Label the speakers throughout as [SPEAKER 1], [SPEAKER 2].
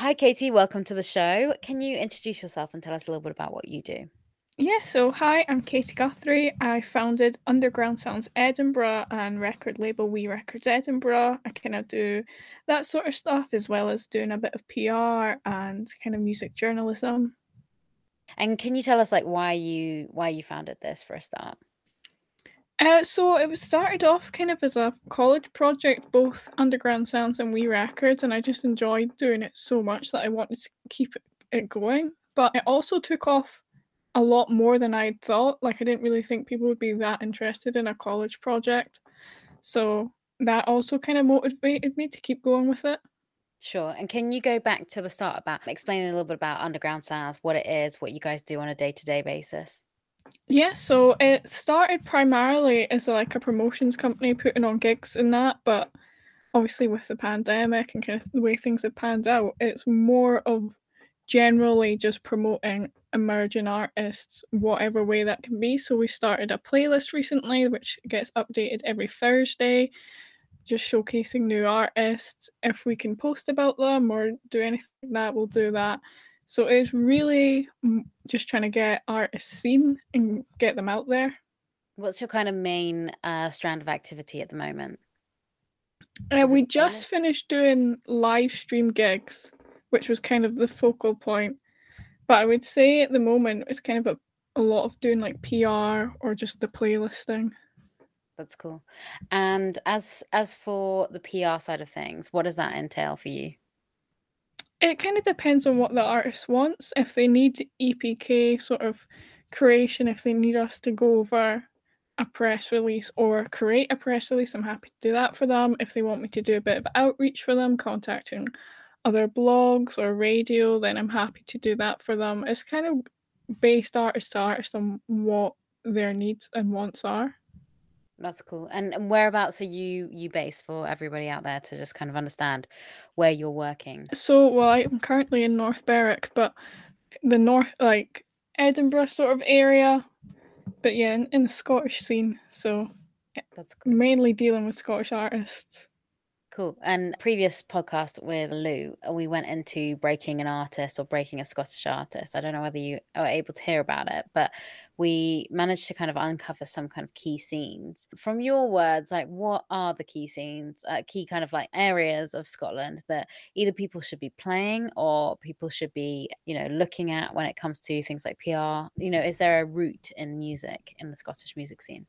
[SPEAKER 1] Hi, Katie. Welcome to the show. Can you introduce yourself and tell us a little bit about what you do?
[SPEAKER 2] Yeah, so hi, I'm Katie Guthrie. I founded Underground Sounds Edinburgh and record label We Records Edinburgh. I kind of do that sort of stuff as well as doing a bit of PR and kind of music journalism.
[SPEAKER 1] And can you tell us why you founded this for a start?
[SPEAKER 2] So it was started off kind of as a college project, both Underground Sounds and We Records, and I just enjoyed doing it so much that I wanted to keep it going. But it also took off a lot more than I'd thought. Like I didn't really think people would be that interested in a college project. So that also kind of motivated me to keep going with it.
[SPEAKER 1] Sure. And can you go back to the start about explaining a little bit about Underground Sounds, what it is, what you guys do on a day-to-day basis?
[SPEAKER 2] Yeah, so it started primarily as like a promotions company putting on gigs and that, but obviously with the pandemic and kind of the way things have panned out, it's more of generally just promoting emerging artists, whatever way that can be. So we started a playlist recently, which gets updated every Thursday, just showcasing new artists. If we can post about them or do anything like that, we'll do that. So it's really just trying to get artists seen and get them out there.
[SPEAKER 1] What's your kind of main strand of activity at the moment? Is it
[SPEAKER 2] We
[SPEAKER 1] the
[SPEAKER 2] just
[SPEAKER 1] playlist?
[SPEAKER 2] finished doing live stream gigs, which was kind of the focal point. But I would say at the moment it's kind of a lot of doing like PR or just the playlisting.
[SPEAKER 1] That's cool. And as for the PR side of things, what does that entail for you?
[SPEAKER 2] It kind of depends on what the artist wants. If they need EPK sort of creation, if they need us to go over a press release or create a press release, I'm happy to do that for them. If they want me to do a bit of outreach for them, contacting other blogs or radio, then I'm happy to do that for them. It's kind of based artist to artist on what their needs and wants are.
[SPEAKER 1] That's cool. And whereabouts are you based for everybody out there to just kind of understand where you're working?
[SPEAKER 2] So, well, I'm currently in North Berwick, but the north, like Edinburgh sort of area, but yeah, in the Scottish scene, so
[SPEAKER 1] That's cool.
[SPEAKER 2] mainly dealing with Scottish artists.
[SPEAKER 1] Cool. And previous podcast with Lou, we went into breaking an artist or breaking a Scottish artist. I don't know whether you are able to hear about it, but we managed to kind of uncover some kind of key scenes. From your words, like what are the key scenes, key kind of like areas of Scotland that either people should be playing or people should be, looking at when it comes to things like PR? Is there a route in music in the Scottish music scene?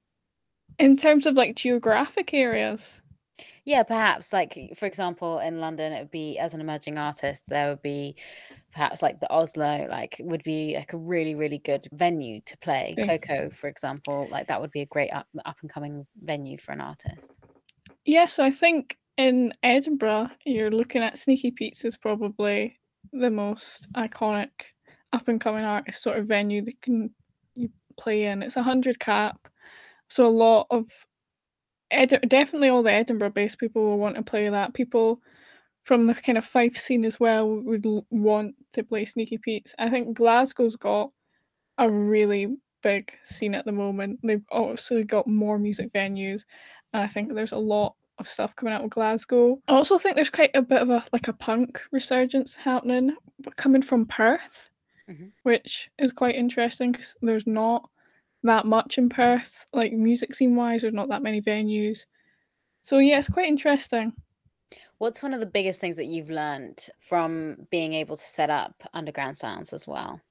[SPEAKER 2] In terms of like geographic areas,
[SPEAKER 1] Yeah, perhaps like for example, in London, it would be as an emerging artist, there would be perhaps like the Oslo, like would be like a really, really good venue to play.
[SPEAKER 2] okay.
[SPEAKER 1] Coco, for example, like that would be a great up and coming venue for an artist.
[SPEAKER 2] Yeah, so I think in Edinburgh, you're looking at Sneaky Pete's is probably the most iconic up and coming artist sort of venue that can you play in. It's 100 cap, so a lot of definitely all the Edinburgh-based people will want to play that. People from the kind of Fife scene as well would want to play Sneaky Pete's. I think Glasgow's got a really big scene at the moment. They've also got more music venues, and I think there's a lot of stuff coming out of Glasgow. I also think there's quite a bit of a punk resurgence happening, but coming from Perth,
[SPEAKER 1] Hmm.
[SPEAKER 2] which is quite interesting because there's not that much in Perth, like music scene wise. There's not that many venues, so yeah, it's quite interesting.
[SPEAKER 1] What's one of the biggest things that you've learned from being able to set up underground sounds as well?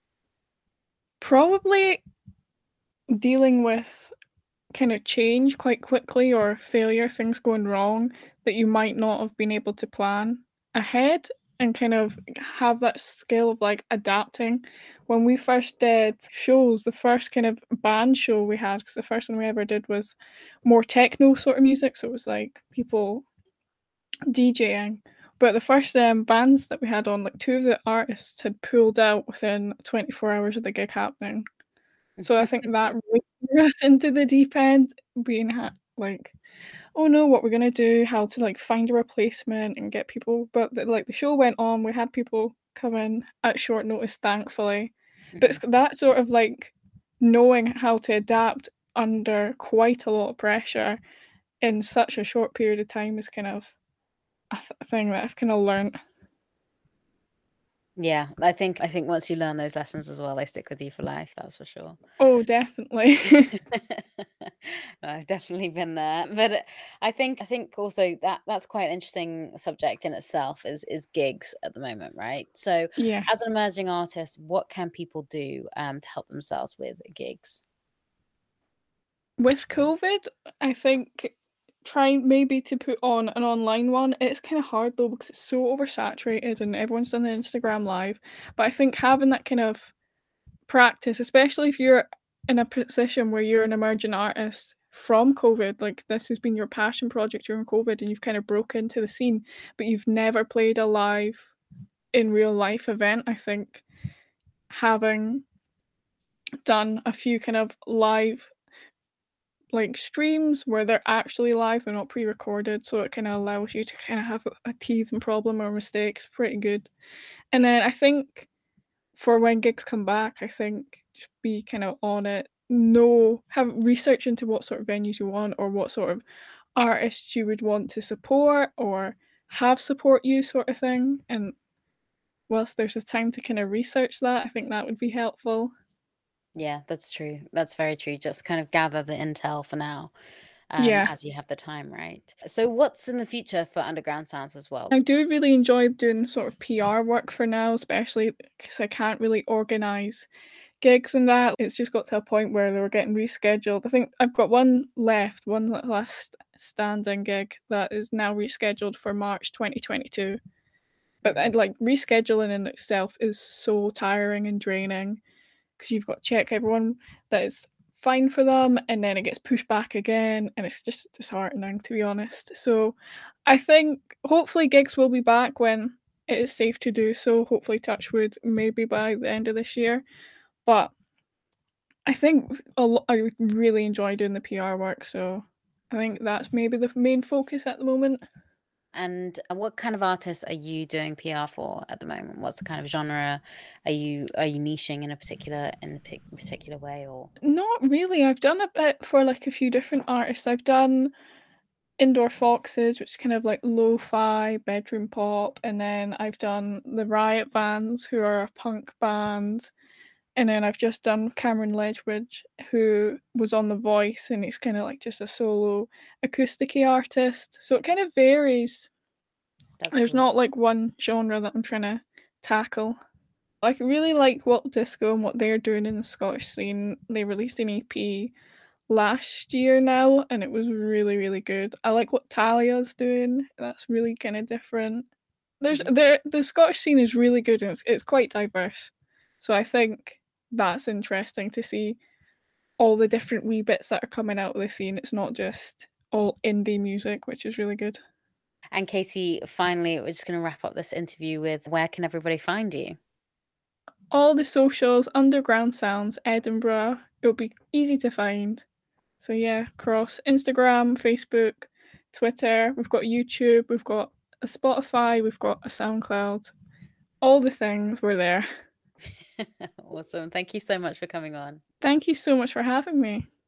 [SPEAKER 2] Probably dealing with kind of change quite quickly or failure, things going wrong that you might not have been able to plan ahead and kind of have that skill of like adapting. When we first did shows, the first kind of band show we had, because the first one we ever did was more techno sort of music, so it was like people DJing. But the first bands that we had on, like two of the artists had pulled out within 24 hours of the gig happening. So I think that really threw us into the deep end, being like, "Oh no, what we're gonna do? How to like find a replacement and get people?" But the show went on. We had people come in at short notice, thankfully. But it's
[SPEAKER 1] Hmm.
[SPEAKER 2] that sort of like knowing how to adapt under quite a lot of pressure in such a short period of time is kind of a thing that I've kind of learned.
[SPEAKER 1] Yeah, I think once you learn those lessons as well, they stick with you for life, that's for sure.
[SPEAKER 2] Oh, definitely.
[SPEAKER 1] No, I've definitely been there, but I think also that that's quite an interesting subject in itself is gigs at the moment, right? So,
[SPEAKER 2] Yeah.
[SPEAKER 1] as an emerging artist, what can people do to help themselves with gigs?
[SPEAKER 2] With COVID, I think trying maybe to put on an online one, it's kind of hard though because it's so oversaturated and everyone's done the Instagram live. But I think having that kind of practice, especially if you're in a position where you're an emerging artist from COVID, like this has been your passion project during COVID and you've kind of broke into the scene, but you've never played a live in real life event, I think having done a few kind of live like streams where they're actually live, they're not pre-recorded, so it kind of allows you to kind of have a teething problem or mistakes pretty good. And then I think for when gigs come back, I think just be kind of on it. Know have research into what sort of venues you want or what sort of artists you would want to support or have support you sort of thing. And whilst there's a time to kind of research that, I think that would be helpful.
[SPEAKER 1] Yeah, that's true. That's very true. Just kind of gather the intel for now,
[SPEAKER 2] Yeah.
[SPEAKER 1] as you have the time, right? So, what's in the future for Underground Sounds as well?
[SPEAKER 2] I do really enjoy doing sort of PR work for now, especially because I can't really organise gigs and that. It's just got to a point where they were getting rescheduled. I think I've got one left, one last standing gig that is now rescheduled for March 2022. But
[SPEAKER 1] Mhm.
[SPEAKER 2] like rescheduling in itself is so tiring and draining because you've got to check everyone that it's fine for them and then it gets pushed back again and it's just disheartening to be honest. So I think hopefully gigs will be back when it is safe to do so. Hopefully touch wood maybe by the end of this year. But I think I really enjoy doing the PR work, so I think that's maybe the main focus at the moment.
[SPEAKER 1] And what kind of artists are you doing PR for at the moment? What's the kind of genre? Are you niching in a particular way, or
[SPEAKER 2] Not really. I've done a bit for like a few different artists. I've done Indoor Foxes, which is kind of like lo-fi bedroom pop, and then I've done the Riot Vans, who are a punk band, and then I've just done Cameron Ledgwood, who was on The Voice, and he's kind of like just a solo acousticy artist. So it kind of varies.
[SPEAKER 1] that's
[SPEAKER 2] There's
[SPEAKER 1] cool?
[SPEAKER 2] not like one genre that I'm trying to tackle. I really like What Disco and what they're doing in the Scottish scene. They released an EP last year now, and it was really, really good. I like what Talia's doing. That's really kind of different. There's
[SPEAKER 1] Mhm.
[SPEAKER 2] the Scottish scene is really good and it's quite diverse. So I think that's interesting to see all the different wee bits that are coming out of the scene. It's not just all indie music, which is really good.
[SPEAKER 1] And Katie, finally, we're just going to wrap up this interview with where can everybody find you?
[SPEAKER 2] All the socials, Underground Sounds, Edinburgh. It'll be easy to find. So yeah, across Instagram, Facebook, Twitter. We've got YouTube. We've got a Spotify. We've got a SoundCloud. All the things were there.
[SPEAKER 1] Awesome. Thank you so much for coming on.
[SPEAKER 2] Thank you so much for having me.